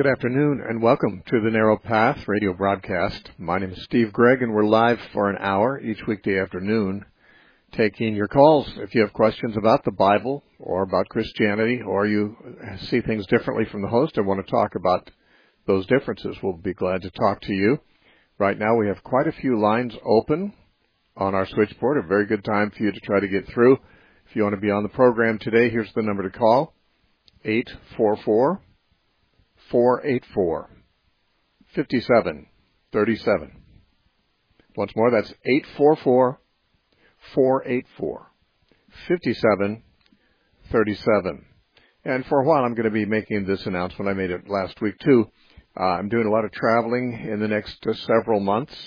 Good afternoon, and welcome to the Narrow Path radio broadcast. My name is Steve Gregg, and we're live for an hour each weekday afternoon, taking your calls. If you have questions about the Bible or about Christianity, or you see things differently from the host and want to talk about those differences, we'll be glad to talk to you. Right now, we have quite a few lines open on our switchboard, a very good time for you to try to get through. If you want to be on the program today, here's the number to call, 844-484-5737. Once more, that's 844-484-5737. And for a while, I'm going to be making this announcement. I made it last week, too. I'm doing a lot of traveling in the next several months,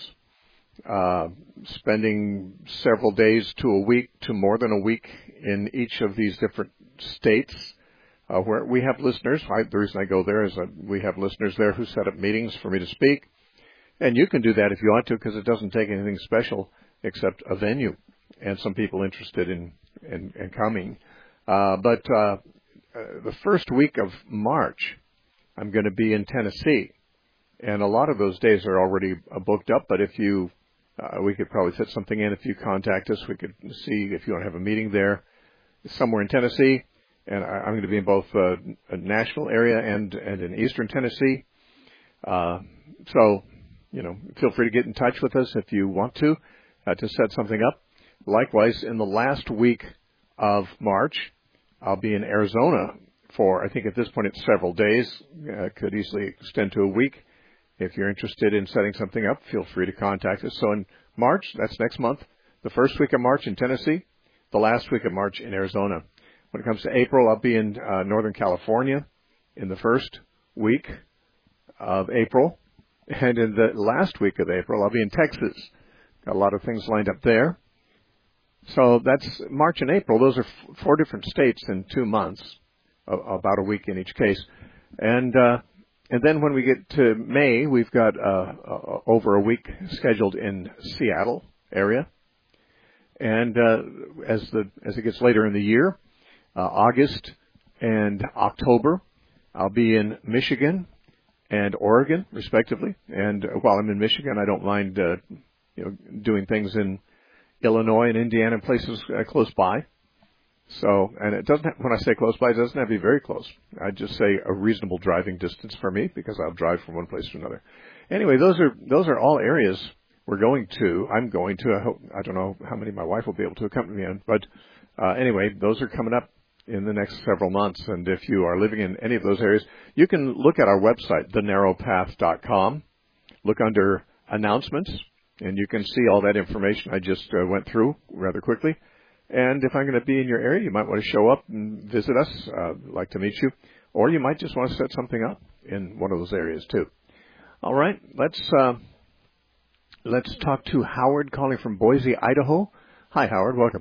spending several days to a week to more than a week in each of these different states. Where we have listeners. The reason I go there is that we have listeners there who set up meetings for me to speak. And you can do that if you want to, because it doesn't take anything special except a venue and some people interested in coming. But the first week of March, I'm going to be in Tennessee. And a lot of those days are already booked up. But if you, we could probably fit something in. If you contact us, we could see if you want to have a meeting there somewhere in Tennessee. And I'm going to be in both a Nashville area and in eastern Tennessee. So, feel free to get in touch with us if you want to set something up. Likewise, in the last week of March, I'll be in Arizona for, I think at this point it's several days. Could easily extend to a week. If you're interested in setting something up, feel free to contact us. So in March, that's next month, the first week of March in Tennessee, the last week of March in Arizona. When it comes to April, I'll be in Northern California in the first week of April. And in the last week of April, I'll be in Texas. Got a lot of things lined up there. So that's March and April. Those are four different states in 2 months, about a week in each case. And then when we get to May, we've got over a week scheduled in Seattle area. And as it gets later in the year, August and October, I'll be in Michigan and Oregon, respectively. And while I'm in Michigan, I don't mind, doing things in Illinois and Indiana and places close by. So, and it doesn't when I say close by, it doesn't have to be very close. I just say a reasonable driving distance for me because I'll drive from one place to another. Anyway, those are all areas we're going to. I'm going to. I don't know how many my wife will be able to accompany me on, but anyway, those are coming up in the next several months. And if you are living in any of those areas, you can look at our website, thenarrowpath.com, look under announcements, and you can see all that information I just went through rather quickly. And if I'm going to be in your area, you might want to show up and visit us. I'd like to meet you. Or you might just want to set something up in one of those areas too. All right, let's talk to Howard calling from Boise, Idaho. Hi, Howard. Welcome.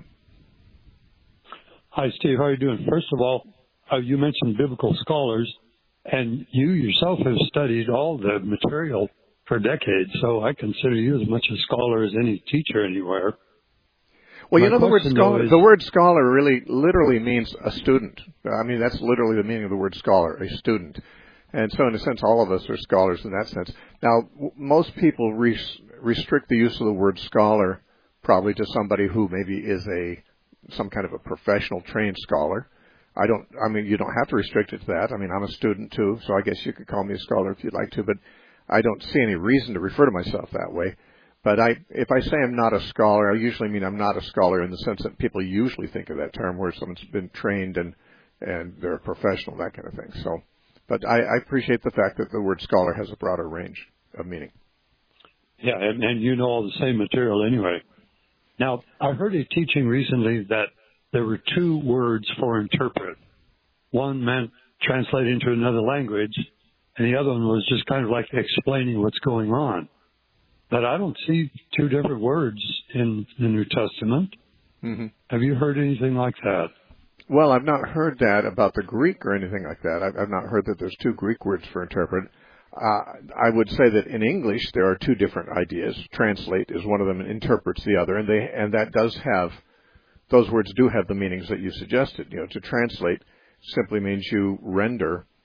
Hi, Steve. How are you doing? First of all, you mentioned biblical scholars, and you yourself have studied all the material for decades, so I consider you as much a scholar as any teacher anywhere. Well, the word scholar really literally means a student. I mean, that's literally the meaning of the word scholar, a student. And so, in a sense, all of us are scholars in that sense. Now, most people restrict the use of the word scholar probably to somebody who maybe is some kind of a professional trained scholar. You don't have to restrict it to that. I mean, I'm a student too, so I guess you could call me a scholar if you'd like to, but I don't see any reason to refer to myself that way. But if I say I'm not a scholar, I usually mean I'm not a scholar in the sense that people usually think of that term where someone's been trained and they're a professional, that kind of thing. So, but I appreciate the fact that the word scholar has a broader range of meaning. Yeah, and you know all the same material anyway. Now, I heard a teaching recently that there were two words for interpret. One meant translate into another language, and the other one was just kind of like explaining what's going on. But I don't see two different words in the New Testament. Mm-hmm. Have you heard anything like that? Well, I've not heard that about the Greek or anything like that. I've not heard that there's two Greek words for interpret. I would say that in English there are two different ideas. Translate is one of them, and interprets the other, and that does have, those words do have the meanings that you suggested. To translate simply means you render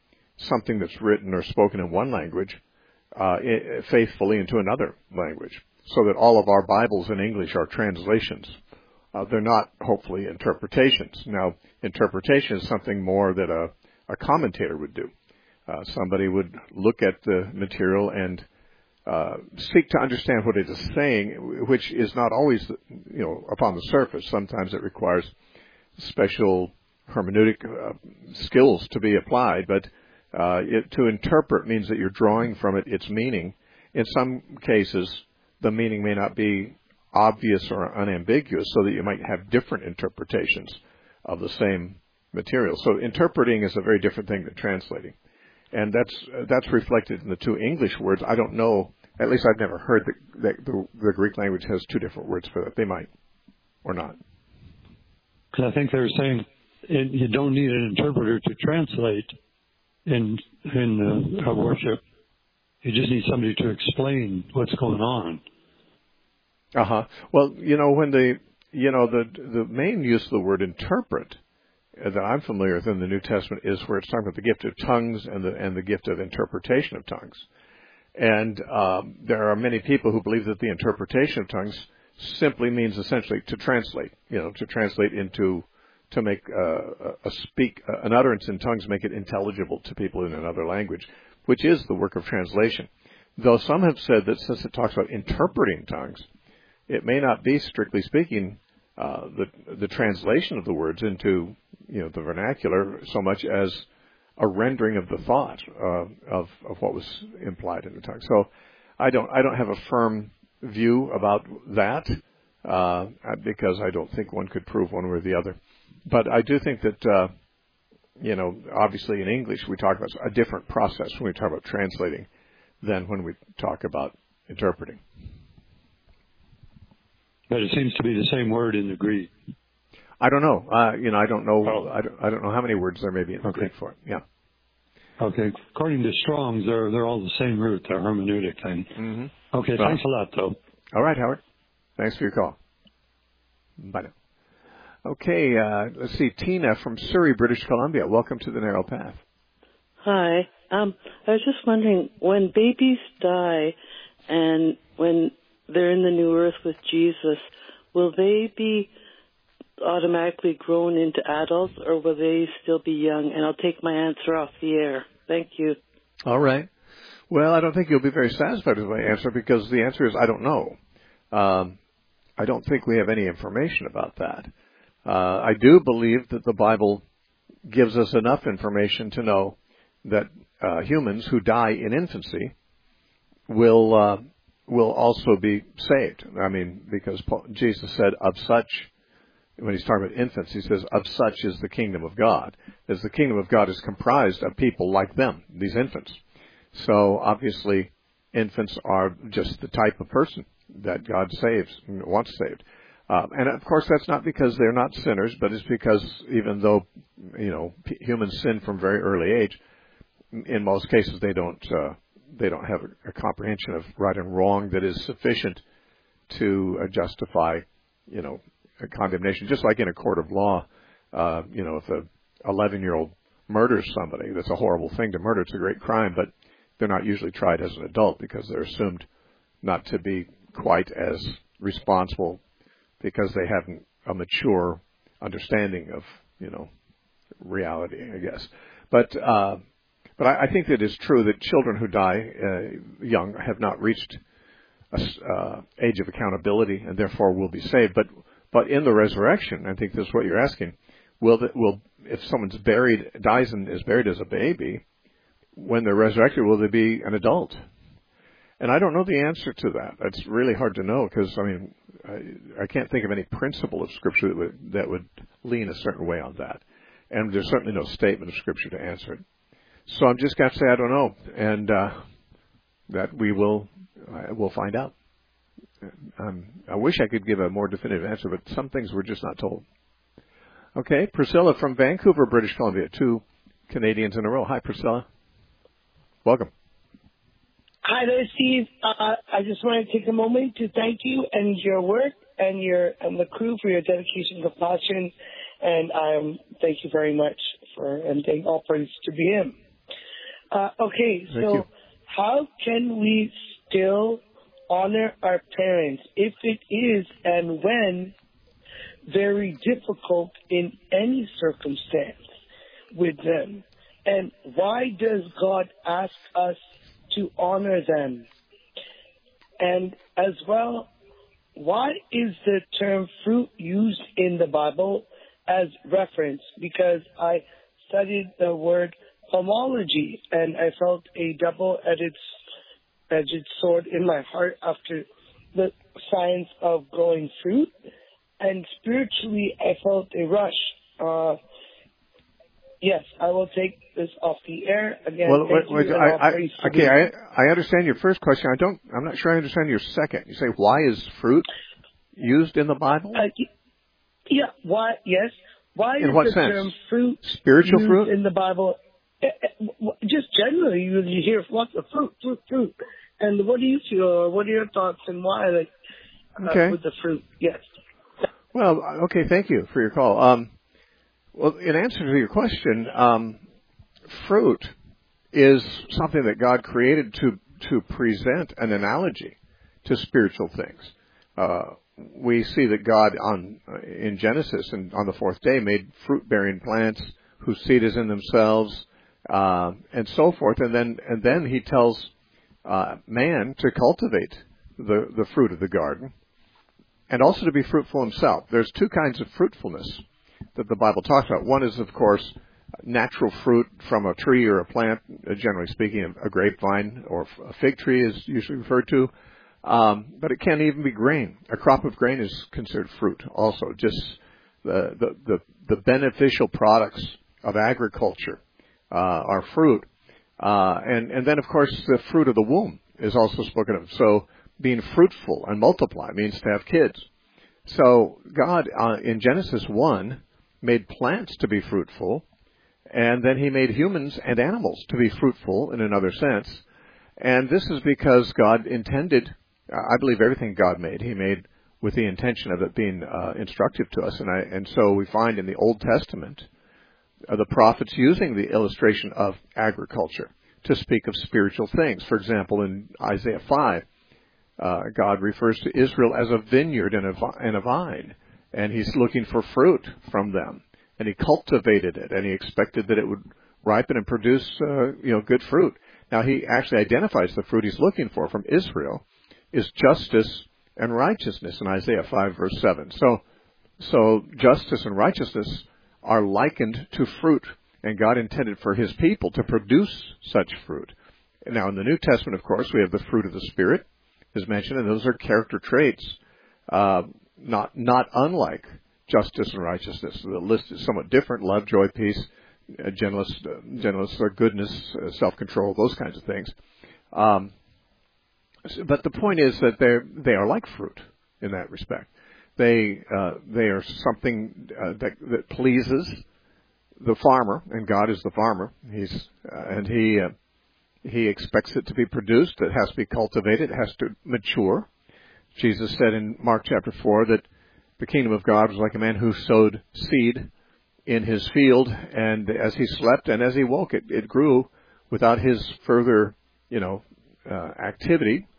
something that's written or spoken in one language faithfully into another language, so that all of our Bibles in English are translations. They're not, hopefully, interpretations. Now, interpretation is something more that a commentator would do. Somebody would look at the material and seek to understand what it is saying, which is not always, upon the surface. Sometimes it requires special hermeneutic skills to be applied, but to interpret means that you're drawing from it its meaning. In some cases, the meaning may not be obvious or unambiguous, so that you might have different interpretations of the same material. So interpreting is a very different thing than translating. And that's reflected in the two English words. I don't know, at least I've never heard that the Greek language has two different words for that. They might, or not. Because I think they were saying you don't need an interpreter to translate in worship. You just need somebody to explain what's going on. Well, when the main use of the word interpret that I'm familiar with in the New Testament is where it's talking about the gift of tongues and the gift of interpretation of tongues. And there are many people who believe that the interpretation of tongues simply means essentially to translate, to translate into, to make an utterance in tongues, make it intelligible to people in another language, which is the work of translation. Though some have said that since it talks about interpreting tongues, it may not be, strictly speaking, the translation of the words into the vernacular so much as a rendering of the thought of what was implied in the tongue. So I don't have a firm view about that because I don't think one could prove one way or the other. But I do think that obviously in English we talk about a different process when we talk about translating than when we talk about interpreting. But it seems to be the same word in the Greek. I don't know. I don't know. Oh. I don't know how many words there may be in the Greek for it. Yeah. Okay. According to Strong's, they're all the same root. They're hermeneutic thing. Mm-hmm. Okay. Well, thanks a lot, though. All right, Howard. Thanks for your call. Bye now. Okay. Let's see. Tina from Surrey, British Columbia. Welcome to the Narrow Path. Hi. I was just wondering, when babies die and when they're in the new earth with Jesus, will they be automatically grown into adults, or will they still be young? And I'll take my answer off the air. Thank you. All right. Well, I don't think you'll be very satisfied with my answer, because the answer is I don't know. I don't think we have any information about that. I do believe that the Bible gives us enough information to know that humans who die in infancy will also be saved. I mean, because Jesus said, of such, when he's talking about infants, he says, of such is the kingdom of God. As the kingdom of God is comprised of people like them, these infants. So obviously, infants are just the type of person that God saves, wants saved. And of course, that's not because they're not sinners, but it's because even though, humans sin from very early age, in most cases they don't have a comprehension of right and wrong that is sufficient to justify, a condemnation. Just like in a court of law, if a 11-year-old murders somebody, that's a horrible thing to murder. It's a great crime, but they're not usually tried as an adult because they're assumed not to be quite as responsible because they haven't a mature understanding of, reality, I guess. But I think that it's true that children who die young have not reached age of accountability and therefore will be saved. But in the resurrection, I think this is what you're asking, if someone's dies and is buried as a baby, when they're resurrected, will they be an adult? And I don't know the answer to that. It's really hard to know because, I can't think of any principle of Scripture that would lean a certain way on that. And there's certainly no statement of Scripture to answer it. So I'm just going to say I don't know, and that we'll find out. I wish I could give a more definitive answer, but some things we're just not told. Okay, Priscilla from Vancouver, British Columbia. 2 Canadians in a row. Hi, Priscilla. Welcome. Hi there, Steve. I just want to take a moment to thank you and your work and the crew for your dedication and compassion, and thank you very much and thank all praise to be Him. Okay, Thank so you. how can we still honor our parents if it is and when very difficult in any circumstance with them? And why does God ask us to honor them? And as well, why is the term fruit used in the Bible as reference? Because I studied the word homology, and I felt a double-edged sword in my heart after the science of growing fruit. And spiritually, I felt a rush. Yes, I will take this off the air again. Well, thank you, and I understand your first question. I'm not sure I understand your second. You say, why is fruit used in the Bible? Yeah. Why? Yes. Why in is what the sense? term fruit Spiritual used fruit in the Bible? Just generally, you hear lots of fruit. And what do you feel? Or what are your thoughts and why? With the fruit? Yes. Well, okay. Thank you for your call. Well, in answer to your question, fruit is something that God created to present an analogy to spiritual things. We see that God in Genesis and on the fourth day made fruit-bearing plants whose seed is in themselves, and so forth. And then He tells man to cultivate the fruit of the garden, and also to be fruitful himself. There's two kinds of fruitfulness that the Bible talks about. One is, of course, natural fruit from a tree or a plant, generally speaking, a grapevine or a fig tree is usually referred to. But it can even be grain. A crop of grain is considered fruit also. Just the beneficial products of agriculture are fruit. And then, of course, the fruit of the womb is also spoken of. So being fruitful and multiply means to have kids. So God, in Genesis 1, made plants to be fruitful, and then He made humans and animals to be fruitful in another sense. And this is because God intended, I believe everything God made, He made with the intention of it being instructive to us. And so we find in the Old Testament the prophets using the illustration of agriculture to speak of spiritual things. For example, in Isaiah 5, God refers to Israel as a vineyard and a vine, and He's looking for fruit from them. And He cultivated it, and He expected that it would ripen and produce, good fruit. Now, He actually identifies the fruit He's looking for from Israel is justice and righteousness in Isaiah 5, verse 7. So justice and righteousness are likened to fruit, and God intended for His people to produce such fruit. Now, in the New Testament, of course, we have the fruit of the Spirit, as mentioned, and those are character traits, not unlike justice and righteousness. The list is somewhat different: love, joy, peace, gentleness, goodness, self-control, those kinds of things. But the point is that they are like fruit in that respect. They are something that pleases the farmer, and God is the farmer. He expects it to be produced. It has to be cultivated. It has to mature. Jesus said in Mark chapter 4 that the kingdom of God was like a man who sowed seed in his field, and as he slept and as he woke, it grew without his further, activity.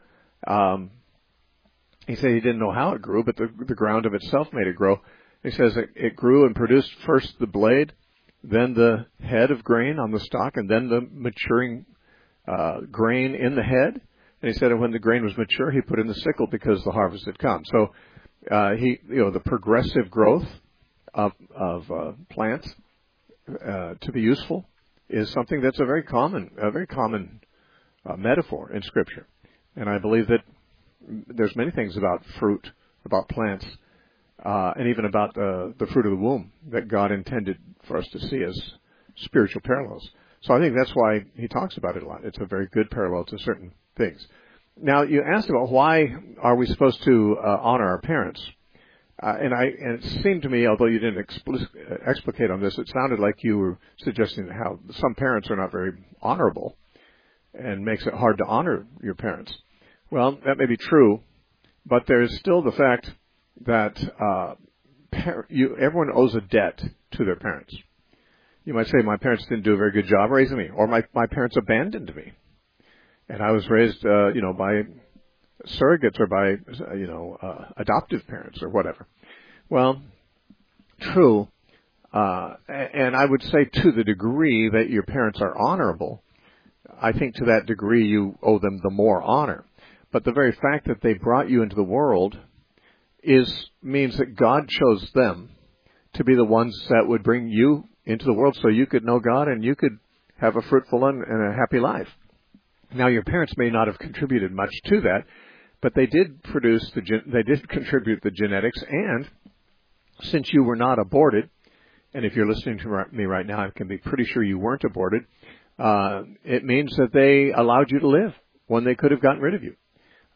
He said he didn't know how it grew, but the ground of itself made it grow. He says it grew and produced first the blade, then the head of grain on the stalk, and then the maturing grain in the head. And he said that when the grain was mature, he put in the sickle because the harvest had come. So the progressive growth of plants to be useful is something that's a very common metaphor in Scripture. And I believe that there's many things about fruit, about plants, and even about the fruit of the womb that God intended for us to see as spiritual parallels. So I think that's why He talks about it a lot. It's a very good parallel to certain things. Now, you asked about why are we supposed to honor our parents. And it seemed to me, although you didn't explicate on this, it sounded like you were suggesting how some parents are not very honorable and makes it hard to honor your parents. Well, that may be true, but there is still the fact that everyone owes a debt to their parents. You might say, my parents didn't do a very good job raising me, or my parents abandoned me. And I was raised, by surrogates or by, adoptive parents or whatever. Well, true. And I would say to the degree that your parents are honorable, I think to that degree you owe them the more honor. But the very fact that they brought you into the world means that God chose them to be the ones that would bring you into the world so you could know God and you could have a fruitful and a happy life. Now, your parents may not have contributed much to that, but they did contribute the genetics, and since you were not aborted, and if you're listening to me right now, I can be pretty sure you weren't aborted, it means that they allowed you to live when they could have gotten rid of you.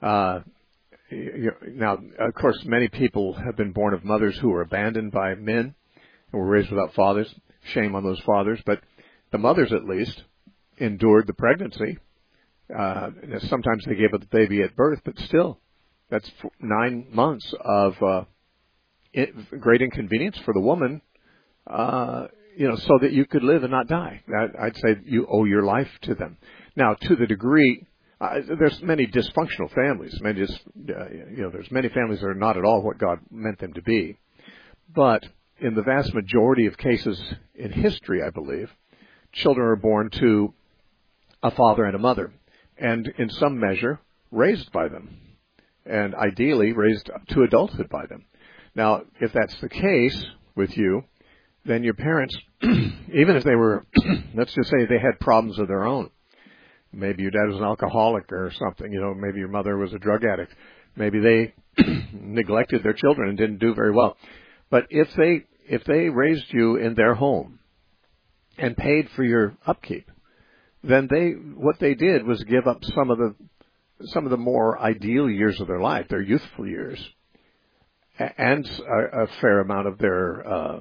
Now, of course, many people have been born of mothers who were abandoned by men and were raised without fathers. Shame on those fathers. But the mothers, at least, endured the pregnancy. Sometimes they gave up the baby at birth, but still, that's 9 months of great inconvenience for the woman, so that you could live and not die. I'd say you owe your life to them. Now, to the degree, there's many dysfunctional families. There's many families that are not at all what God meant them to be. But in the vast majority of cases in history, I believe, children are born to a father and a mother, and in some measure raised by them, and ideally raised to adulthood by them. Now, if that's the case with you, then your parents, even if they were, let's just say they had problems of their own. Maybe your dad was an alcoholic or something, maybe your mother was a drug addict. Maybe they neglected their children and didn't do very well. But if they raised you in their home and paid for your upkeep, then what they did was give up some of the more ideal years of their life, their youthful years, and a fair amount of their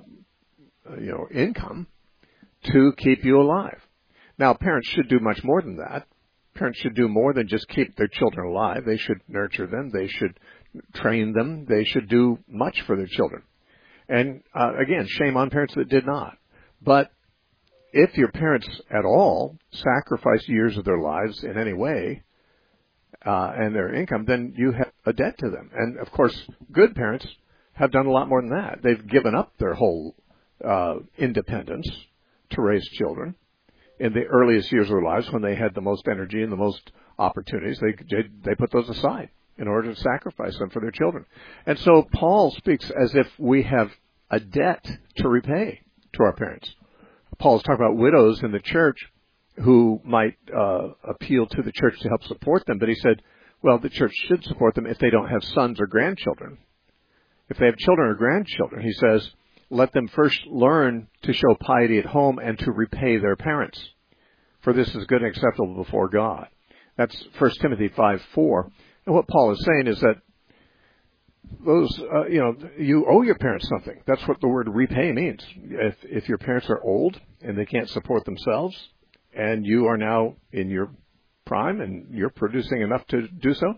income to keep you alive. Now, parents should do much more than that. Parents should do more than just keep their children alive. They should nurture them. They should train them. They should do much for their children. And again, shame on parents that did not. But if your parents at all sacrificed years of their lives in any way and their income, then you have a debt to them. And, of course, good parents have done a lot more than that. They've given up their whole independence to raise children. In the earliest years of their lives, when they had the most energy and the most opportunities, they put those aside in order to sacrifice them for their children. And so Paul speaks as if we have a debt to repay to our parents. Paul's talking about widows in the church who might appeal to the church to help support them, but he said, well, the church should support them if they don't have sons or grandchildren. If they have children or grandchildren, he says, let them first learn to show piety at home and to repay their parents, for this is good and acceptable before God. That's 1 Timothy 5:4. And what Paul is saying is that those, you owe your parents something. That's what the word repay means. If your parents are old and they can't support themselves, and you are now in your prime and you're producing enough to do so,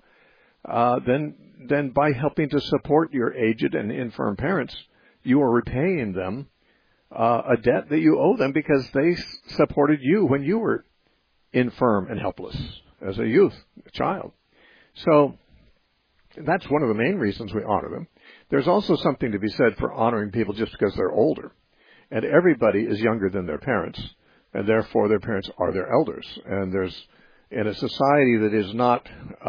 then by helping to support your aged and infirm parents, you are repaying them a debt that you owe them because they supported you when you were infirm and helpless as a youth, a child. So that's one of the main reasons we honor them. There's also something to be said for honoring people just because they're older. And everybody is younger than their parents, and therefore their parents are their elders. And there's, in a society that is not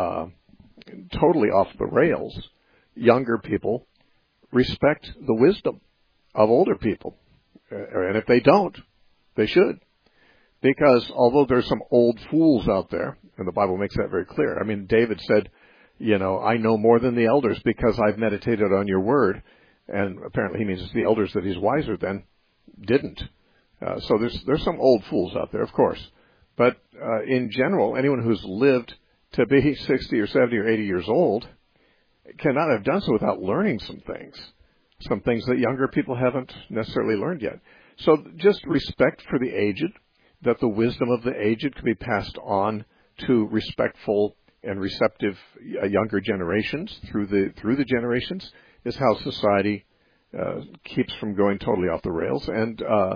totally off the rails, younger people respect the wisdom of older people. And if they don't, they should. Because although there's some old fools out there, and the Bible makes that very clear. I mean, David said, I know more than the elders because I've meditated on your word. And apparently he means it's the elders that he's wiser than didn't. So there's some old fools out there, of course. But in general, anyone who's lived to be 60 or 70 or 80 years old cannot have done so without learning some things that younger people haven't necessarily learned yet. So just respect for the aged, that the wisdom of the aged can be passed on to respectful and receptive younger generations through the generations, is how society keeps from going totally off the rails. And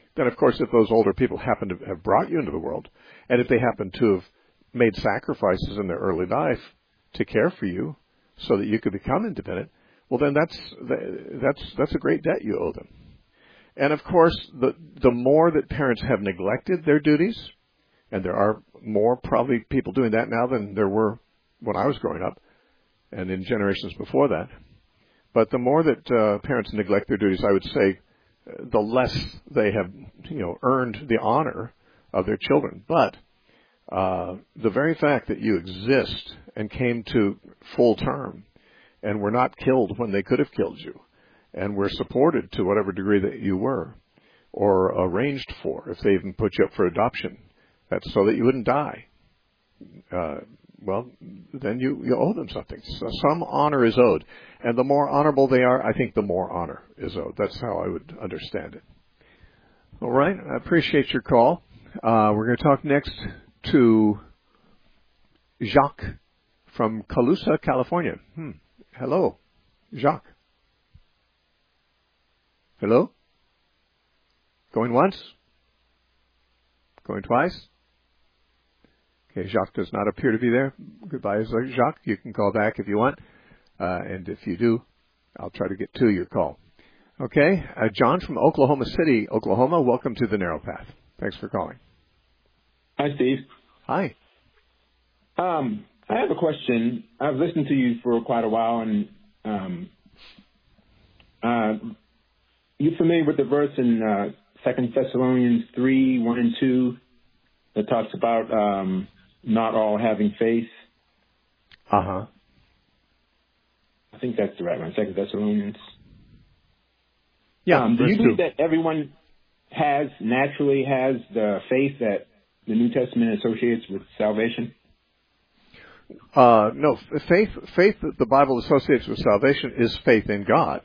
then of course if those older people happen to have brought you into the world, and if they happen to have made sacrifices in their early life to care for you so that you could become independent, well then that's a great debt you owe them. And of course, the more that parents have neglected their duties, and there are more probably people doing that now than there were when I was growing up, and in generations before that. But the more that parents neglect their duties, I would say, the less they have, earned the honor of their children. But the very fact that you exist and came to full term, and were not killed when they could have killed you, and were supported to whatever degree that you were, or arranged for, if they even put you up for adoption, that's so that you wouldn't die. Well, then you owe them something. So some honor is owed. And the more honorable they are, I think the more honor is owed. That's how I would understand it. All right. I appreciate your call. We're going to talk next to Jacques from Colusa, California. Hello, Jacques. Hello? Going once? Going twice? Okay, Jacques does not appear to be there. Goodbye, Jacques. You can call back if you want. And if you do, I'll try to get to your call. Okay, John from Oklahoma City, Oklahoma. Welcome to the Narrow Path. Thanks for calling. Hi, Steve. Hi. I have a question. I've listened to you for quite a while, and you familiar with the verse in 2 Thessalonians 3:1 and 2 that talks about not all having faith? Uh-huh. I think that's the right one, 2 Thessalonians. Yeah. Do you believe that everyone naturally has the faith that the New Testament associates with salvation? No. Faith that the Bible associates with salvation is faith in God.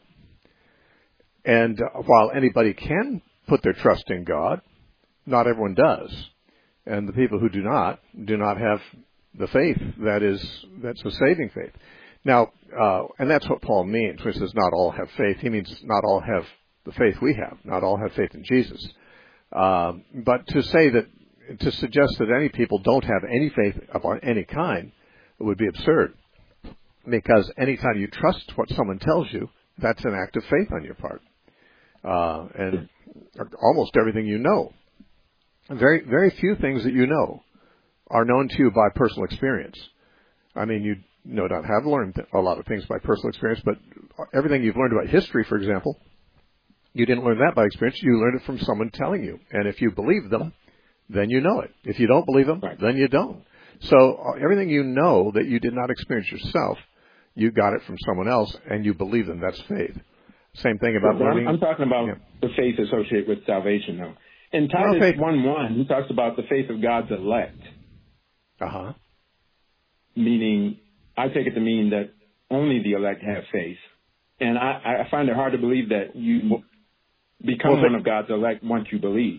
And while anybody can put their trust in God, not everyone does. And the people who do not have the faith that's a saving faith. Now, and that's what Paul means when he says not all have faith. He means not all have the faith we have. Not all have faith in Jesus. But to suggest that any people don't have any faith of any kind would be absurd. Because anytime you trust what someone tells you, that's an act of faith on your part. And almost everything you know. Very, very few things that you know are known to you by personal experience. I mean, you no doubt have learned a lot of things by personal experience, but everything you've learned about history, for example, you didn't learn that by experience. You learned it from someone telling you. And if you believe them, then you know it. If you don't believe them, then you don't. So everything you know that you did not experience yourself, you got it from someone else, and you believe them. That's faith. Same thing about learning. I'm talking about the faith associated with salvation, though. In Titus 1:1, he talks about the faith of God's elect. Uh-huh. Meaning, I take it to mean that only the elect have faith. And I find it hard to believe that you become one of God's elect once you believe.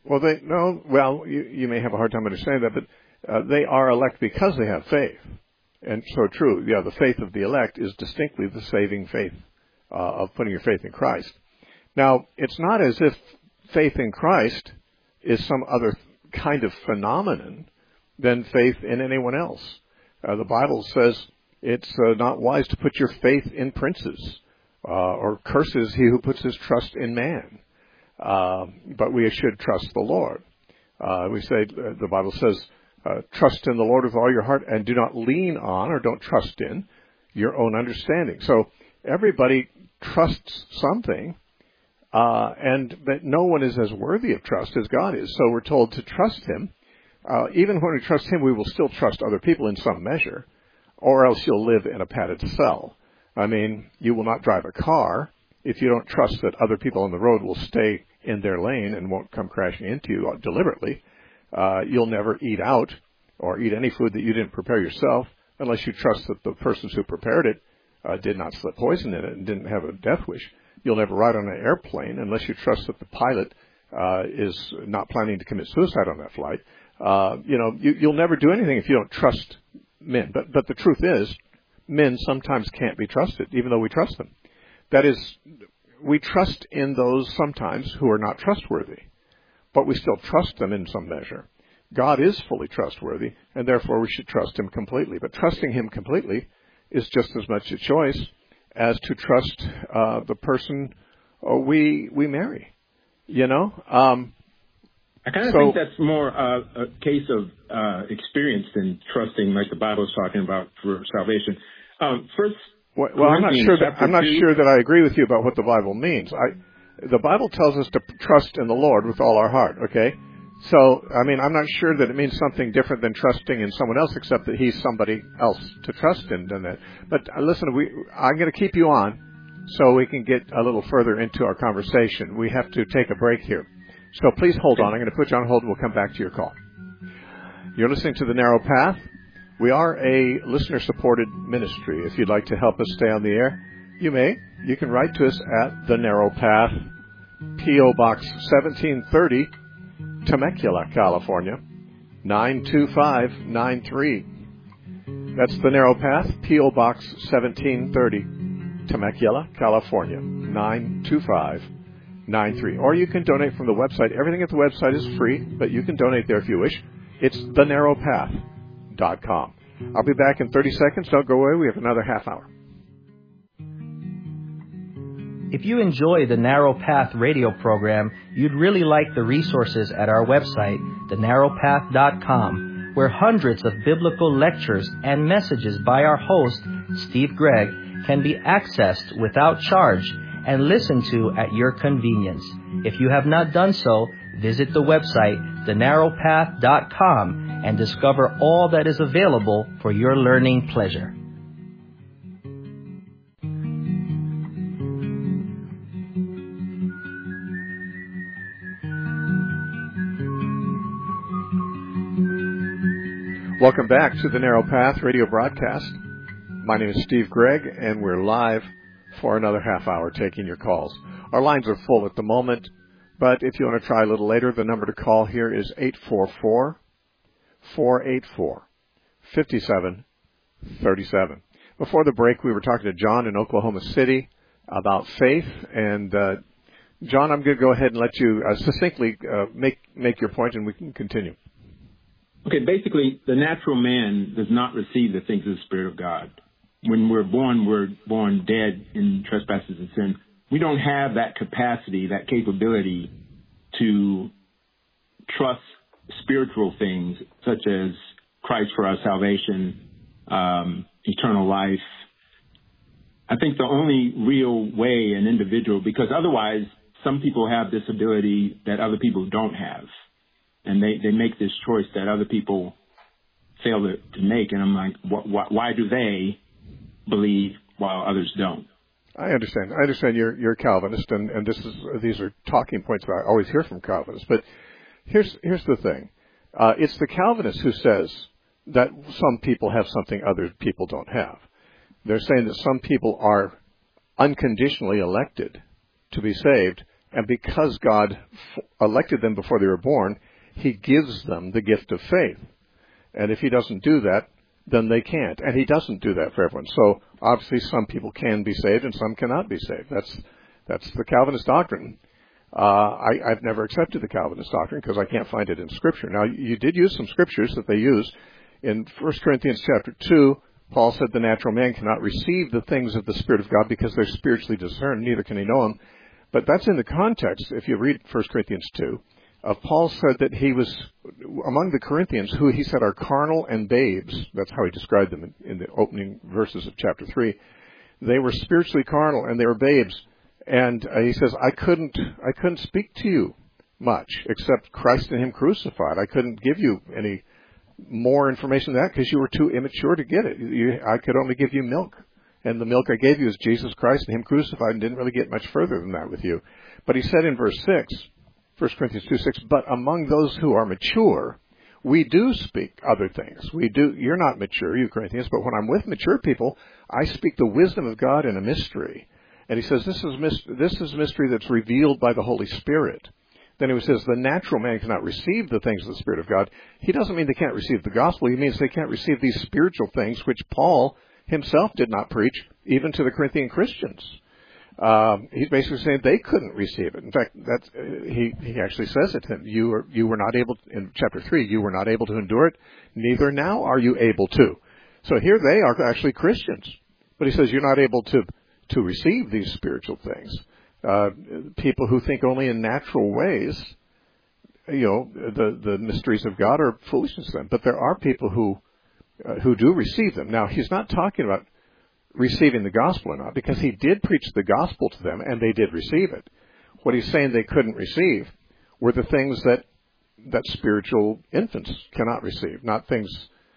Well, you may have a hard time understanding that, but they are elect because they have faith. And so true, the faith of the elect is distinctly the saving faith of putting your faith in Christ. Now, it's not as if faith in Christ is some other kind of phenomenon than faith in anyone else. The Bible says it's not wise to put your faith in princes, or curses he who puts his trust in man. But we should trust the Lord. We say, the Bible says, trust in the Lord with all your heart and do not lean on or don't trust in your own understanding. So everybody trusts something, but no one is as worthy of trust as God is. So we're told to trust him. Even when we trust him, we will still trust other people in some measure, or else you'll live in a padded cell. I mean, you will not drive a car if you don't trust that other people on the road will stay in their lane and won't come crashing into you deliberately. You'll never eat out or eat any food that you didn't prepare yourself unless you trust that the persons who prepared it did not slip poison in it and didn't have a death wish. You'll never ride on an airplane unless you trust that the pilot is not planning to commit suicide on that flight. You'll never do anything if you don't trust men. But the truth is, men sometimes can't be trusted, even though we trust them. That is, we trust in those sometimes who are not trustworthy. but we still trust them in some measure. God is fully trustworthy, and therefore we should trust him completely. But trusting him completely is just as much a choice as to trust the person we marry. You know? I kind of think that's more a case of experience than trusting, like the Bible is talking about for salvation. First, well, I'm not sure that I agree with you about what the Bible means. The Bible tells us to trust in the Lord with all our heart. Okay, so I mean, I'm not sure that it means something different than trusting in someone else, except that he's somebody else to trust in than that. But listen, I'm going to keep you on so we can get a little further into our conversation. We have to take a break here. So please hold on. I'm going to put you on hold and we'll come back to your call. You're listening to The Narrow Path. We are a listener-supported ministry. If you'd like to help us stay on the air, you may. You can write to us at The Narrow Path, P.O. Box 1730, Temecula, California, 92593. That's The Narrow Path, P.O. Box 1730, Temecula, California, 92593. Or you can donate from the website. Everything at the website is free, but you can donate there if you wish. It's thenarrowpath.com. I'll be back in 30 seconds. Don't go away. We have another half hour. If you enjoy the Narrow Path radio program, you'd really like the resources at our website, thenarrowpath.com, where hundreds of biblical lectures and messages by our host, Steve Gregg, can be accessed without charge and listened to at your convenience. If you have not done so, visit the website, thenarrowpath.com, and discover all that is available for your learning pleasure. Welcome back to the Narrow Path radio broadcast. My name is Steve Gregg, and we're live for another half hour taking your calls. Our lines are full at the moment, but if you want to try a little later, the number to call here is 844-484-5737. Before the break, we were talking to John in Oklahoma City about faith, and John, I'm going to go ahead and let you succinctly make your point, and we can continue. Okay, basically, the natural man does not receive the things of the Spirit of God. When we're born dead in trespasses and sin. We don't have that capacity, that capability to trust spiritual things such as Christ for our salvation, eternal life. I think the only real way an individual, because otherwise some people have this ability that other people don't have. And they make this choice that other people fail to make. And I'm like, why do they believe while others don't? I understand. You're a Calvinist, and these are talking points that I always hear from Calvinists. But here's the thing. It's the Calvinist who says that some people have something other people don't have. They're saying that some people are unconditionally elected to be saved, and because God elected them before they were born, he gives them the gift of faith. And if he doesn't do that, then they can't. And he doesn't do that for everyone. So obviously some people can be saved and some cannot be saved. That's the Calvinist doctrine. I've never accepted the Calvinist doctrine because I can't find it in Scripture. Now, you did use some Scriptures that they use. In 1 Corinthians chapter 2, Paul said the natural man cannot receive the things of the Spirit of God because they're spiritually discerned, neither can he know them. But that's in the context, if you read 1 Corinthians 2, Paul said that he was among the Corinthians who he said are carnal and babes. That's how he described them in the opening verses of chapter 3. They were spiritually carnal and they were babes. And he says, I couldn't speak to you much except Christ and him crucified. I couldn't give you any more information than that because you were too immature to get it. I could only give you milk. And the milk I gave you is Jesus Christ and him crucified, and didn't really get much further than that with you. But he said in verse 6, 1 Corinthians 2:6, but among those who are mature, we do speak other things. We do. You're not mature, you Corinthians, but when I'm with mature people, I speak the wisdom of God in a mystery. And he says this is mystery that's revealed by the Holy Spirit. Then he says the natural man cannot receive the things of the Spirit of God. He doesn't mean they can't receive the gospel. He means they can't receive these spiritual things which Paul himself did not preach, even to the Corinthian Christians. He's basically saying they couldn't receive it. In fact, he actually says it to them. You were not able to, in chapter 3. You were not able to endure it. Neither now are you able to. So here they are actually Christians, but he says you're not able to receive these spiritual things. People who think only in natural ways, the mysteries of God are foolishness to them. But there are people who do receive them. Now, he's not talking about receiving the gospel or not, because he did preach the gospel to them and they did receive it. What he's saying they couldn't receive were the things that spiritual infants cannot receive, not things,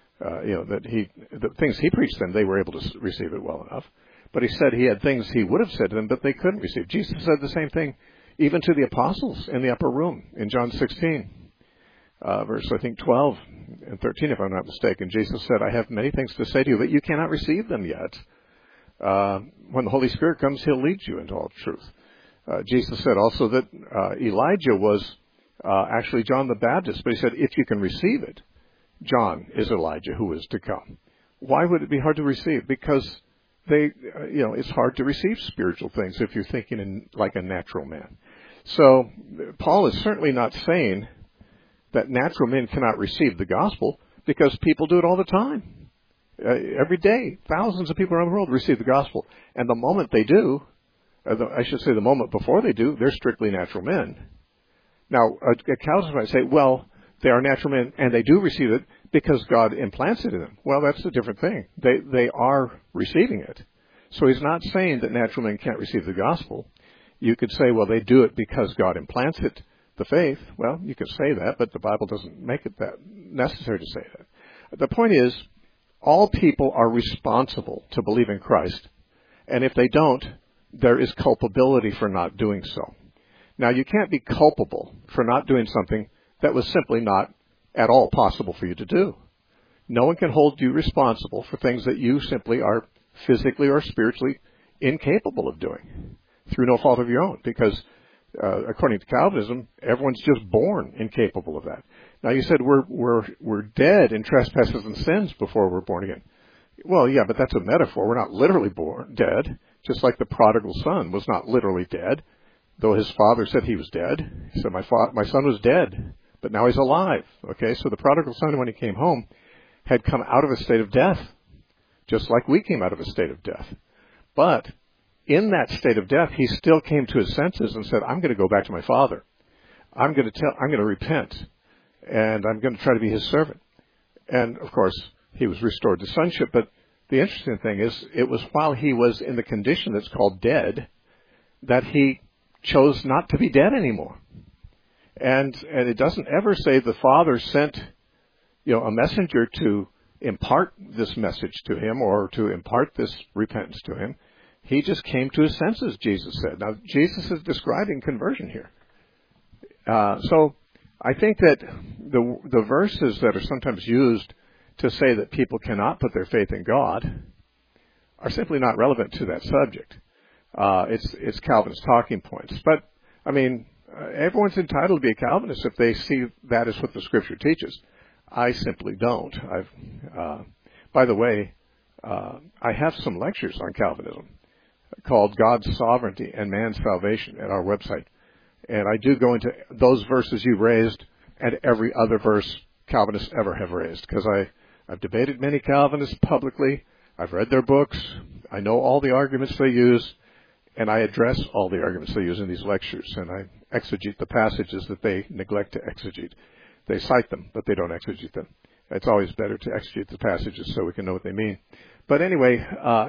the things he preached them, they were able to receive it well enough. But he said he had things he would have said to them, but they couldn't receive. Jesus said the same thing even to the apostles in the upper room in John 16, verse, I think, 12 and 13, if I'm not mistaken. Jesus said, I have many things to say to you, but you cannot receive them yet. When the Holy Spirit comes, he'll lead you into all truth. Jesus said also that Elijah was actually John the Baptist, but he said, if you can receive it, John is Elijah who is to come. Why would it be hard to receive? Because it's hard to receive spiritual things if you're thinking like a natural man. So Paul is certainly not saying that natural men cannot receive the gospel, because people do it all the time. Every day, thousands of people around the world receive the gospel. And the moment they do, I should say the moment before they do, they're strictly natural men. Now, a Calvinist might say, well, they are natural men and they do receive it because God implants it in them. Well, that's a different thing. They are receiving it. So he's not saying that natural men can't receive the gospel. You could say, well, they do it because God implants it, the faith. Well, you could say that, but the Bible doesn't make it that necessary to say that. The point is, all people are responsible to believe in Christ, and if they don't, there is culpability for not doing so. Now, you can't be culpable for not doing something that was simply not at all possible for you to do. No one can hold you responsible for things that you simply are physically or spiritually incapable of doing through no fault of your own, because according to Calvinism, everyone's just born incapable of that. Now, you said we're dead in trespasses and sins before we're born again. Well, yeah, but that's a metaphor. We're not literally born dead, just like the prodigal son was not literally dead, though his father said he was dead. He said, my son was dead, but now he's alive. Okay, so the prodigal son, when he came home, had come out of a state of death, just like we came out of a state of death. But in that state of death, he still came to his senses and said, I'm going to go back to my father. I'm going to repent, and I'm going to try to be his servant. And, of course, he was restored to sonship. But the interesting thing is, it was while he was in the condition that's called dead that he chose not to be dead anymore. And it doesn't ever say the father sent, a messenger to impart this message to him or to impart this repentance to him. He just came to his senses, Jesus said. Now, Jesus is describing conversion here. So I think that the verses that are sometimes used to say that people cannot put their faith in God are simply not relevant to that subject. It's Calvin's talking points. But, everyone's entitled to be a Calvinist if they see that as what the Scripture teaches. I simply don't. By the way, I have some lectures on Calvinism called God's Sovereignty and Man's Salvation at our website. And I do go into those verses you raised and every other verse Calvinists ever have raised, because I've debated many Calvinists publicly. I've read their books. I know all the arguments they use, and I address all the arguments they use in these lectures, and I exegete the passages that they neglect to exegete. They cite them, but they don't exegete them. It's always better to exegete the passages so we can know what they mean. But anyway,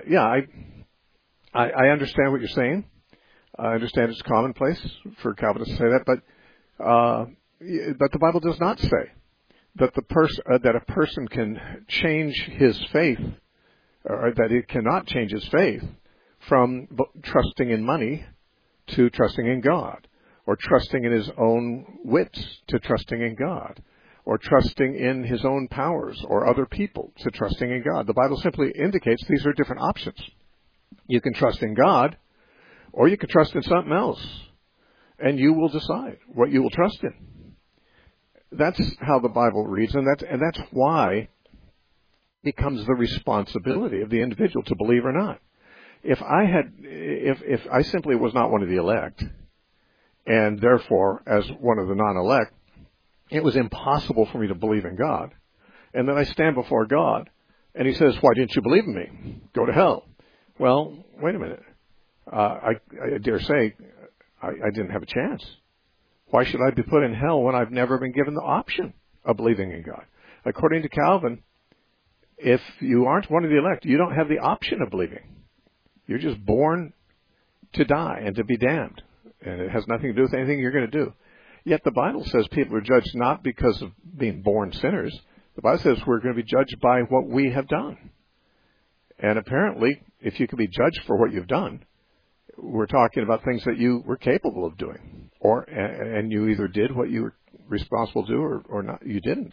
I understand what you're saying. I understand it's commonplace for Calvinists to say that, but the Bible does not say that that a person can change his faith, or that he cannot change his faith from trusting in money to trusting in God, or trusting in his own wits to trusting in God, or trusting in his own powers or other people to trusting in God. The Bible simply indicates these are different options. You can trust in God, or you can trust in something else, and you will decide what you will trust in. That's how the Bible reads, and that's why it becomes the responsibility of the individual to believe or not. if I simply was not one of the elect, and therefore as one of the non-elect, it was impossible for me to believe in God. And then I stand before God, and He says, "Why didn't you believe in me? Go to hell." Well, wait a minute. I dare say I didn't have a chance. Why should I be put in hell when I've never been given the option of believing in God? According to Calvin, if you aren't one of the elect, you don't have the option of believing. You're just born to die and to be damned. And it has nothing to do with anything you're going to do. Yet the Bible says people are judged not because of being born sinners. The Bible says we're going to be judged by what we have done. And apparently, if you can be judged for what you've done, we're talking about things that you were capable of doing, and you either did what you were responsible to do or not. You didn't.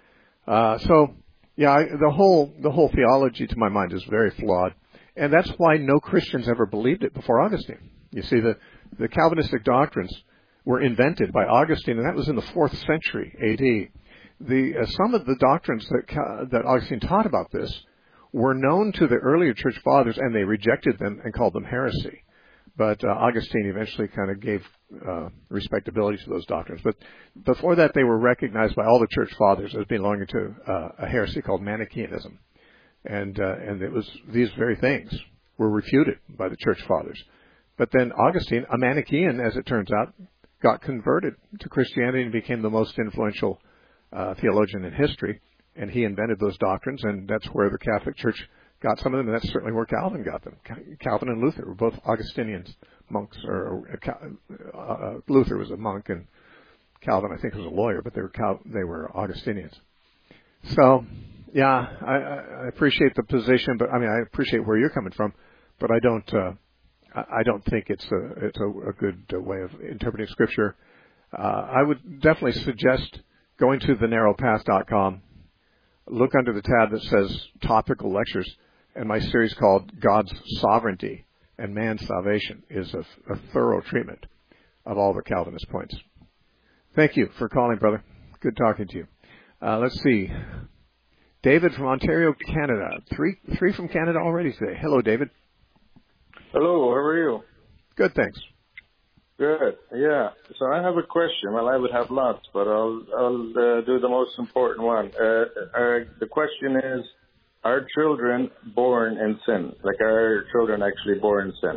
The whole theology, to my mind, is very flawed, and that's why no Christians ever believed it before Augustine. You see, the Calvinistic doctrines were invented by Augustine, and that was in the 4th century A.D. Some of the doctrines that Augustine taught about this were known to the earlier church fathers, and they rejected them and called them heresy. But Augustine eventually kind of gave respectability to those doctrines. But before that, they were recognized by all the church fathers as belonging to a heresy called Manichaeanism. And it was these very things were refuted by the church fathers. But then Augustine, a Manichaean, as it turns out, got converted to Christianity and became the most influential theologian in history. And he invented those doctrines, and that's where the Catholic Church got some of them, and that's certainly where Calvin got them. Calvin and Luther were both Augustinians, monks. Luther was a monk, and Calvin, I think, was a lawyer, but they were Augustinians. So, yeah, I appreciate the position, but I appreciate where you're coming from, but I don't think it's a good way of interpreting Scripture. I would definitely suggest going to thenarrowpath.com. Look under the tab that says Topical Lectures, and my series called God's Sovereignty and Man's Salvation is a thorough treatment of all the Calvinist points. Thank you for calling, brother. Good talking to you. Let's see. David from Ontario, Canada. Three from Canada already today. Hello, David. Hello, how are you? Good, thanks. Good, yeah. So I have a question. Well, I would have lots, but I'll do the most important one. The question is, are children born in sin? Like, are children actually born in sin?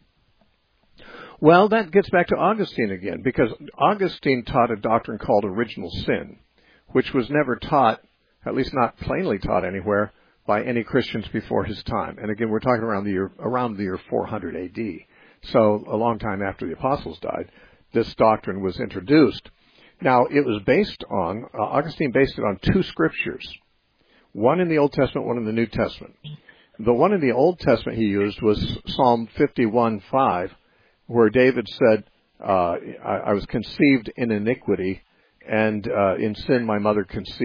Well, that gets back to Augustine again, because Augustine taught a doctrine called original sin, which was never taught, at least not plainly taught anywhere, by any Christians before his time. And again, we're talking around the year 400 A.D., so a long time after the apostles died, this doctrine was introduced. Now, it was Augustine based it on two scriptures, one in the Old Testament, one in the New Testament. The one in the Old Testament he used was Psalm 51:5, where David said, I was conceived in iniquity, and in sin my mother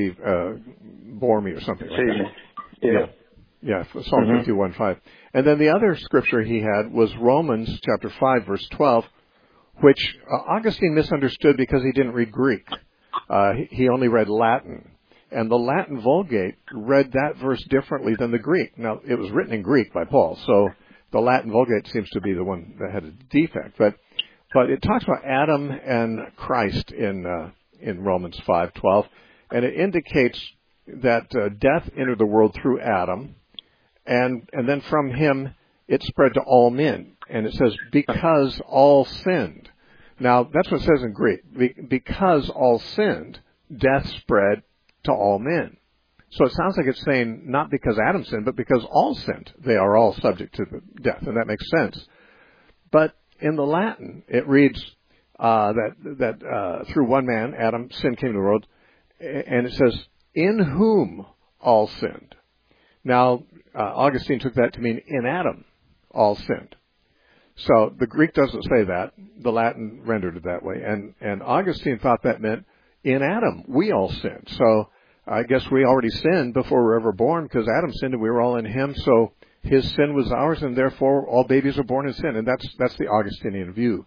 bore me, or something like that. Yeah, Psalm 51:5. And then the other scripture he had was Romans chapter 5, verse 12, which Augustine misunderstood because he didn't read Greek. He only read Latin. And the Latin Vulgate read that verse differently than the Greek. Now, it was written in Greek by Paul, so the Latin Vulgate seems to be the one that had a defect. But it talks about Adam and Christ in Romans 5:12, and it indicates that death entered the world through Adam, and then from him it spread to all men. And it says, because all sinned. Now, that's what it says in Greek. Because all sinned, death spread to all men. So it sounds like it's saying not because Adam sinned, but because all sinned. They are all subject to the death, and that makes sense. But in the Latin, it reads that through one man, Adam, sin came to the world, and it says, in whom all sinned. Now, Augustine took that to mean in Adam all sinned. So the Greek doesn't say that. The Latin rendered it that way. And Augustine thought that meant in Adam we all sinned. So I guess we already sinned before we were ever born, because Adam sinned and we were all in him. So his sin was ours, and therefore all babies are born in sin. And that's the Augustinian view.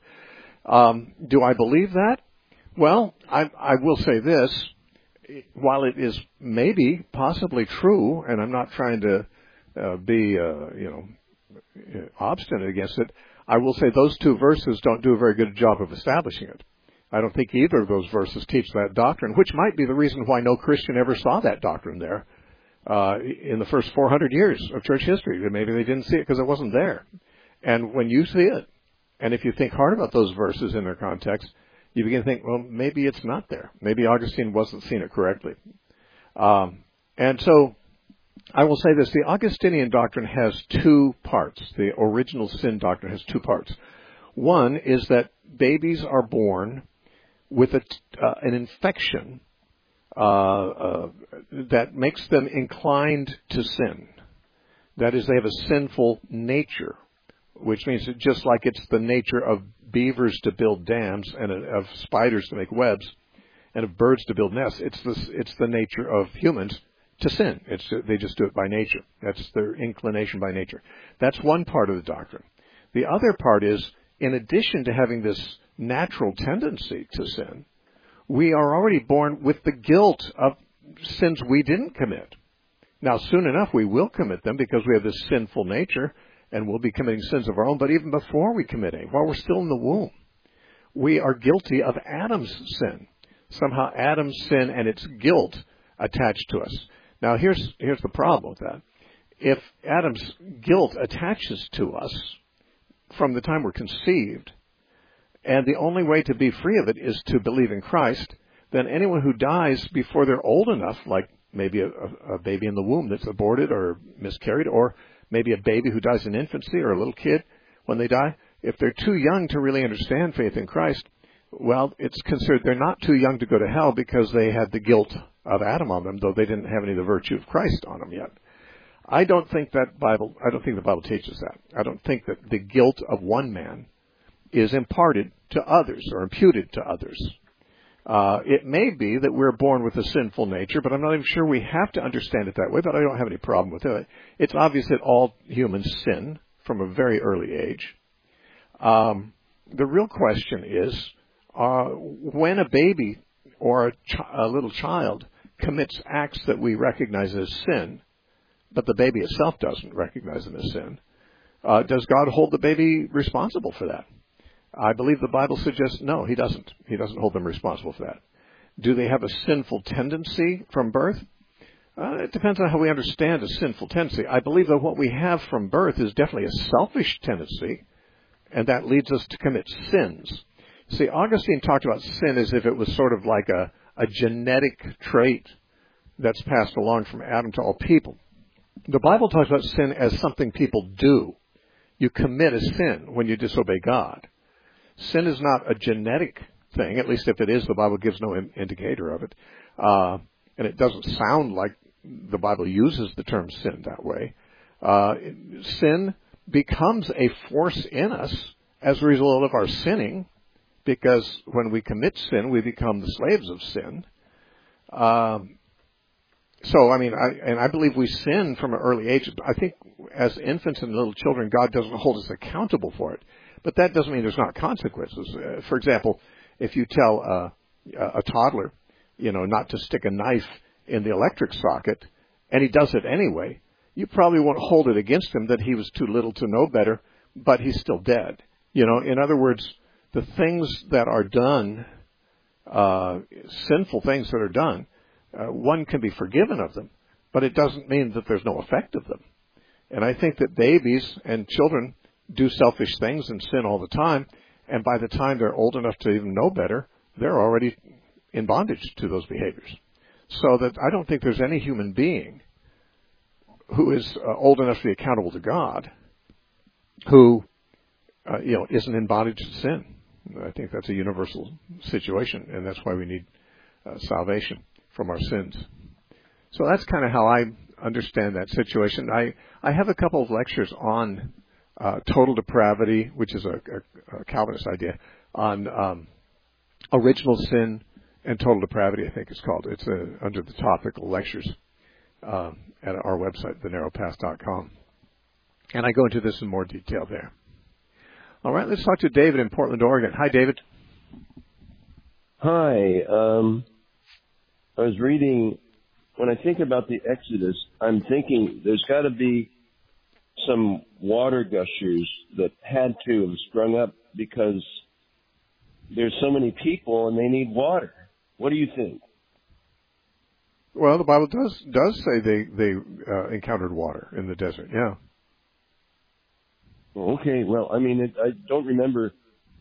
Do I believe that? Well, I will say this. While it is maybe, possibly true, and I'm not trying to be, obstinate against it. I will say those two verses don't do a very good job of establishing it. I don't think either of those verses teach that doctrine, which might be the reason why no Christian ever saw that doctrine there in the first 400 years of church history. Maybe they didn't see it because it wasn't there. And when you see it, and if you think hard about those verses in their context, you begin to think, well, maybe it's not there. Maybe Augustine wasn't seeing it correctly. And so I will say this, the Augustinian doctrine has two parts. The original sin doctrine has two parts. One is that babies are born with an infection that makes them inclined to sin. That is, they have a sinful nature, which means that just like it's the nature of beavers to build dams and of spiders to make webs and of birds to build nests, it's the nature of humans to sin. They just do it by nature. That's their inclination by nature. That's one part of the doctrine. The other part is, in addition to having this natural tendency to sin, we are already born with the guilt of sins we didn't commit. Now, soon enough, we will commit them because we have this sinful nature, and we'll be committing sins of our own. But even before we commit any, while we're still in the womb, we are guilty of Adam's sin. Somehow Adam's sin and its guilt attached to us. Now, here's the problem with that. If Adam's guilt attaches to us from the time we're conceived, and the only way to be free of it is to believe in Christ, then anyone who dies before they're old enough, like maybe a baby in the womb that's aborted or miscarried, or maybe a baby who dies in infancy, or a little kid when they die, if they're too young to really understand faith in Christ, well, it's considered they're not too young to go to hell because they had the guilt of Adam on them, though they didn't have any of the virtue of Christ on them yet. I don't think the Bible teaches that. I don't think that the guilt of one man is imparted to others or imputed to others. It may be that we're born with a sinful nature, but I'm not even sure we have to understand it that way, but I don't have any problem with it. It's obvious that all humans sin from a very early age. The real question is, when a baby or a little child commits acts that we recognize as sin, but the baby itself doesn't recognize them as sin, does God hold the baby responsible for that? I believe the Bible suggests no, he doesn't. He doesn't hold them responsible for that. Do they have a sinful tendency from birth? It depends on how we understand a sinful tendency. I believe that what we have from birth is definitely a selfish tendency, and that leads us to commit sins. See, Augustine talked about sin as if it was sort of like a genetic trait that's passed along from Adam to all people. The Bible talks about sin as something people do. You commit a sin when you disobey God. Sin is not a genetic thing, at least if it is, the Bible gives no indicator of it. And it doesn't sound like the Bible uses the term sin that way. Sin becomes a force in us as a result of our sinning, because when we commit sin, we become the slaves of sin. I believe we sin from an early age. I think as infants and little children, God doesn't hold us accountable for it. But that doesn't mean there's not consequences. For example, if you tell a toddler, not to stick a knife in the electric socket, and he does it anyway, you probably won't hold it against him that he was too little to know better, but he's still dead. In other words, the things that are done, sinful things that are done, one can be forgiven of them, but it doesn't mean that there's no effect of them. And I think that babies and children do selfish things and sin all the time, and by the time they're old enough to even know better, they're already in bondage to those behaviors. So that I don't think there's any human being who is old enough to be accountable to God who isn't in bondage to sin. I think that's a universal situation, and that's why we need salvation from our sins. So that's kind of how I understand that situation. I have a couple of lectures on total depravity, which is a Calvinist idea, on original sin and total depravity, I think it's called. It's under the topical lectures at our website, thenarrowpath.com. And I go into this in more detail there. All right, let's talk to David in Portland, Oregon. Hi, David. Hi. I was reading, when I think about the Exodus, I'm thinking there's got to be some water gushers that had to have sprung up because there's so many people and they need water. What do you think? Well, the Bible does say they encountered water in the desert. Yeah. Okay. Well, I mean, I don't remember,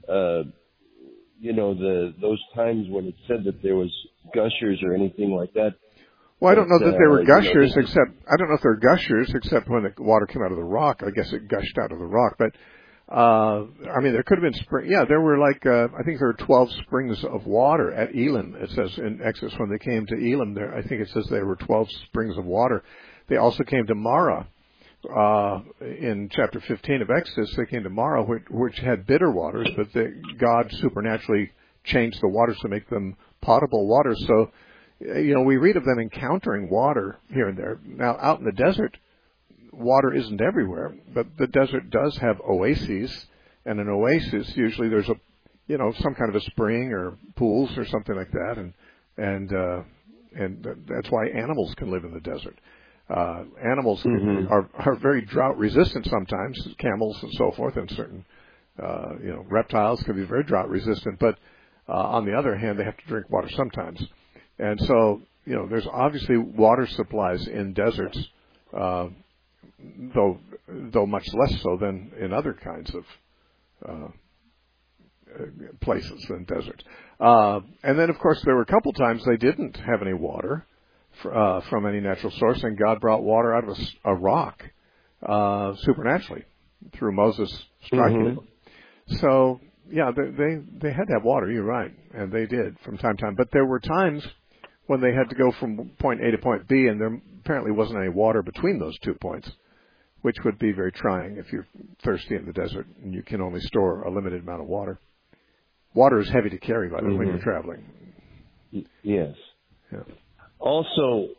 those times when it said that there was gushers or anything like that. Well, I don't know that there were gushers, I don't know if there were gushers except when the water came out of the rock. I guess it gushed out of the rock, but there could have been spring. Yeah, there were I think there were 12 springs of water at Elim. It says in Exodus when they came to Elim, there I think it says there were 12 springs of water. They also came to Marah. In chapter 15 of Exodus, they came to Marah, which had bitter waters, but God supernaturally changed the waters to make them potable water. So, we read of them encountering water here and there. Now, out in the desert, water isn't everywhere, but the desert does have oases, and an oasis, usually there's some kind of a spring or pools or something like that, and that's why animals can live in the desert. Animals are very drought resistant sometimes, camels and so forth, and certain, reptiles can be very drought resistant, but on the other hand, they have to drink water sometimes. And so, there's obviously water supplies in deserts, though much less so than in other kinds of places than deserts. And then, of course, there were a couple times they didn't have any water from any natural source, and God brought water out of a rock supernaturally through Moses striking it. So, yeah, they had to have water, you're right, and they did from time to time. But there were times when they had to go from point A to point B, and there apparently wasn't any water between those 2 points, which would be very trying if you're thirsty in the desert and you can only store a limited amount of water. Water is heavy to carry, by the way, when you're traveling. Yes. Yeah. Also,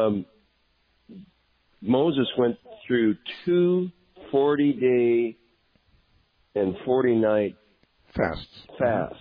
Moses went through 2 40-day and 40-night fasts.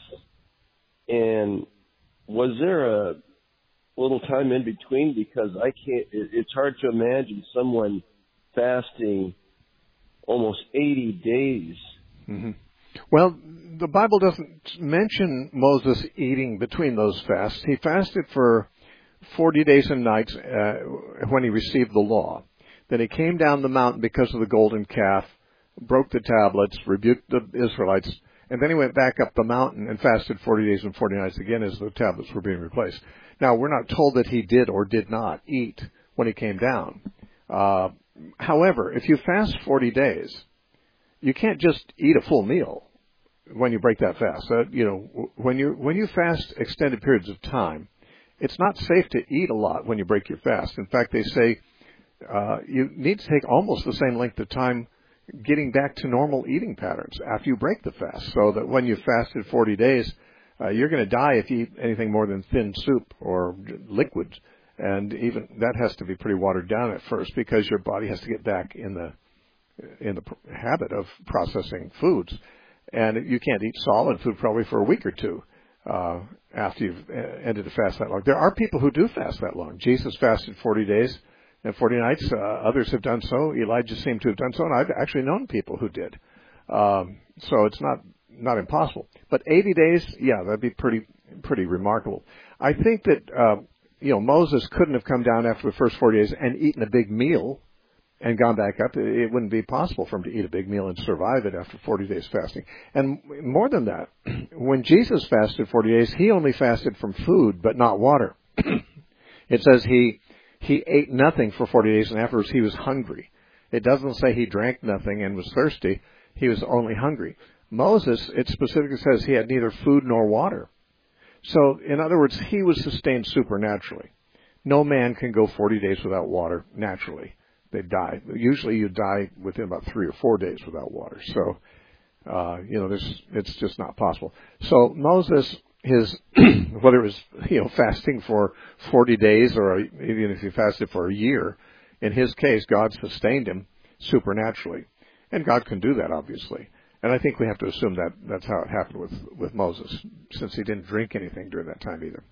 And was there a little time in between? Because it's hard to imagine someone fasting almost 80 days. Mm-hmm. Well, the Bible doesn't mention Moses eating between those fasts. He fasted for 40 days and nights when he received the law. Then he came down the mountain because of the golden calf, broke the tablets, rebuked the Israelites, and then he went back up the mountain and fasted 40 days and 40 nights again as the tablets were being replaced. Now, we're not told that he did or did not eat when he came down. However, if you fast 40 days, you can't just eat a full meal when you break that fast. When you fast extended periods of time, it's not safe to eat a lot when you break your fast. In fact, they say you need to take almost the same length of time getting back to normal eating patterns after you break the fast, so that when you fasted 40 days, you're going to die if you eat anything more than thin soup or liquids. And even that has to be pretty watered down at first, because your body has to get back in the habit of processing foods. And you can't eat solid food probably for a week or two after you've ended a fast that long. There are people who do fast that long. Jesus fasted 40 days and 40 nights. Others have done so. Elijah seemed to have done so, and I've actually known people who did. So it's not impossible. But 80 days, yeah, that'd be pretty remarkable. I think that Moses couldn't have come down after the first 40 days and eaten a big meal and gone back up. It wouldn't be possible for him to eat a big meal and survive it after 40 days fasting. And more than that, when Jesus fasted 40 days, he only fasted from food but not water. It says he ate nothing for 40 days, and afterwards he was hungry. It doesn't say he drank nothing and was thirsty. He was only hungry. Moses, it specifically says he had neither food nor water. So, in other words, he was sustained supernaturally. No man can go 40 days without water naturally. They die. Usually you die within about 3 or 4 days without water. So, it's just not possible. So Moses, whether it was, fasting for 40 days or even if he fasted for a year, in his case, God sustained him supernaturally. And God can do that, obviously. And I think we have to assume that that's how it happened with Moses, since he didn't drink anything during that time either.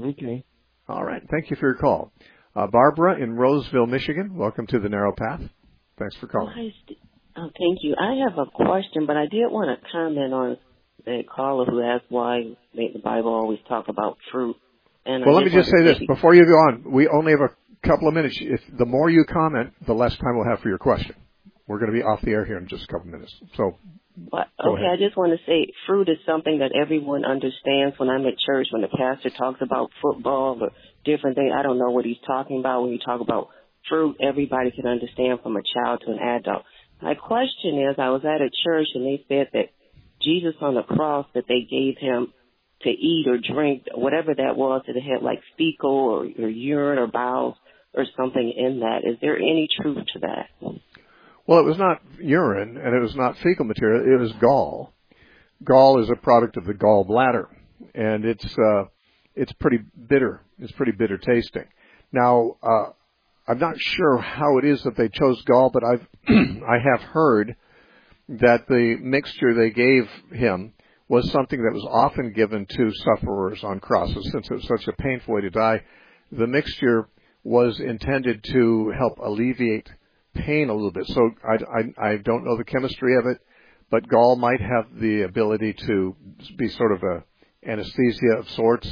Okay. All right. Thank you for your call. Barbara in Roseville, Michigan, welcome to the Narrow Path. Thanks for calling. Hi, Steve. Thank you. I have a question, but I did want to comment on the caller who asked why the Bible always talk about fruit. And well, let me just say this before you go on. We only have a couple of minutes. If the more you comment, the less time we'll have for your question. We're going to be off the air here in just a couple of minutes. So, okay, I just want to say fruit is something that everyone understands. When I'm at church, when the pastor talks about football or different things, I don't know what he's talking about. When you talk about fruit, everybody can understand from a child to an adult. My question is, I was at a church and they said that Jesus on the cross, that they gave him to eat or drink, whatever that was, that it had like fecal or urine or bowels or something in that. Is there any truth to that? Well, it was not urine and it was not fecal material. It was gall. Gall is a product of the gallbladder, and it's pretty bitter. It's pretty bitter tasting. Now, I'm not sure how it is that they chose gall, but I have heard that the mixture they gave him was something that was often given to sufferers on crosses. Since it was such a painful way to die, the mixture was intended to help alleviate pain a little bit. So I don't know the chemistry of it, but gall might have the ability to be sort of a anesthesia of sorts.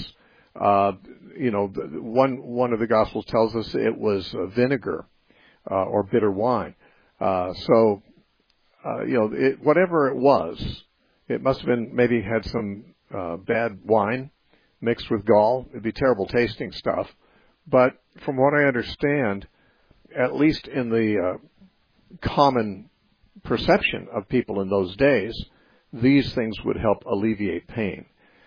One of the Gospels tells us it was vinegar or bitter wine. Whatever it was, it must have been maybe had some bad wine mixed with gall. It'd be terrible tasting stuff. But from what I understand, at least in the common perception of people in those days, these things would help alleviate pain.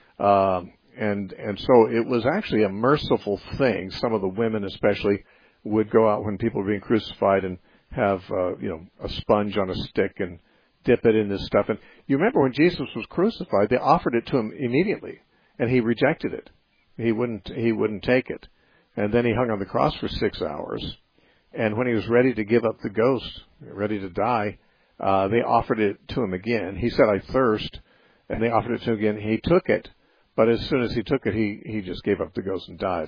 And so it was actually a merciful thing. Some of the women especially would go out when people were being crucified and have, a sponge on a stick and dip it in this stuff. And you remember when Jesus was crucified, they offered it to him immediately, and he rejected it. He wouldn't take it. And then he hung on the cross for 6 hours. And when he was ready to give up the ghost, ready to die, they offered it to him again. He said, "I thirst," and they offered it to him again. He took it, but as soon as he took it, he just gave up the ghost and died.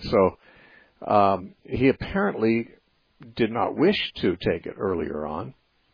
So he apparently did not wish to take it earlier on.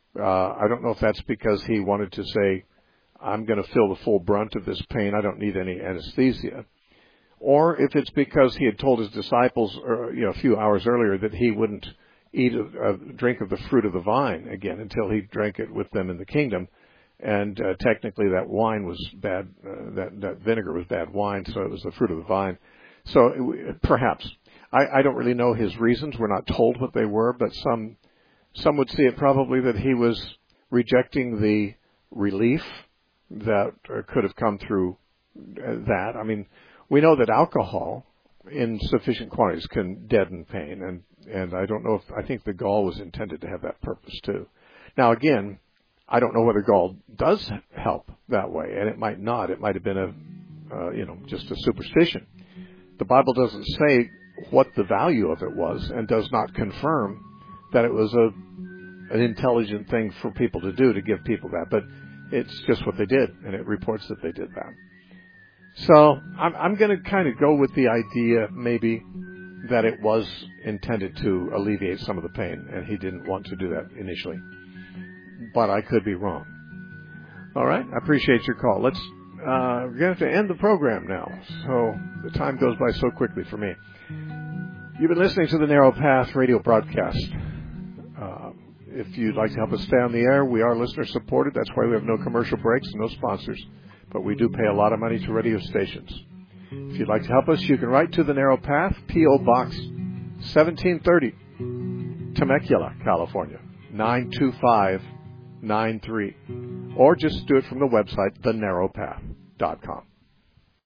I don't know if that's because he wanted to say, "I'm going to feel the full brunt of this pain. I don't need any anesthesia," or if it's because he had told his disciples, a few hours earlier, that he wouldn't eat a drink of the fruit of the vine again until he drank it with them in the kingdom. And technically that wine was bad, that vinegar was bad wine, so it was the fruit of the vine. So perhaps. I don't really know his reasons. We're not told what they were, but some would see it probably that he was rejecting the relief that could have come through that. I mean, we know that alcohol in sufficient quantities can deaden pain, and I don't know I think the gall was intended to have that purpose too. Now again, I don't know whether gall does help that way, and it might not. It might have been just a superstition. The Bible doesn't say what the value of it was, and does not confirm that it was an intelligent thing for people to do, to give people that. But it's just what they did, and it reports that they did that. So I'm going to kind of go with the idea maybe that it was intended to alleviate some of the pain, and he didn't want to do that initially. But I could be wrong. All right, I appreciate your call. We're going to have to end the program now, so the time goes by so quickly for me. You've been listening to the Narrow Path radio broadcast. If you'd like to help us stay on the air, we are listener-supported. That's why we have no commercial breaks and no sponsors. But we do pay a lot of money to radio stations. If you'd like to help us, you can write to the Narrow Path, P.O. Box 1730, Temecula, California, 92593. Or just do it from the website, thenarrowpath.com.